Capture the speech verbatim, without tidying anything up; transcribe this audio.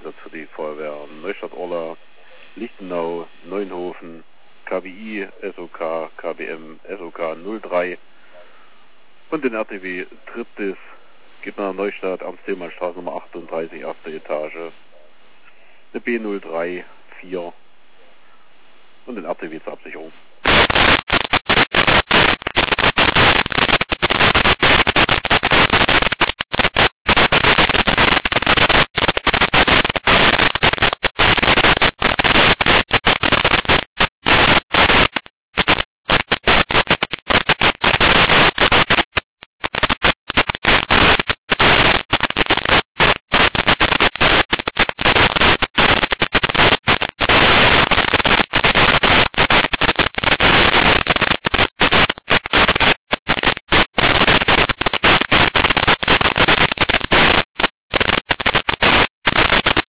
Einsatz für die Feuerwehr Neustadt-Orla, Lichtenau, Neunhofen, K B I, S O K, K B M, S O K null drei und den R T W Triptis geht nach Neustadt, Amts-Theelmannstraße Nummer achtunddreißig, achte Etage, eine B null drei vier und den R T W zur Absicherung.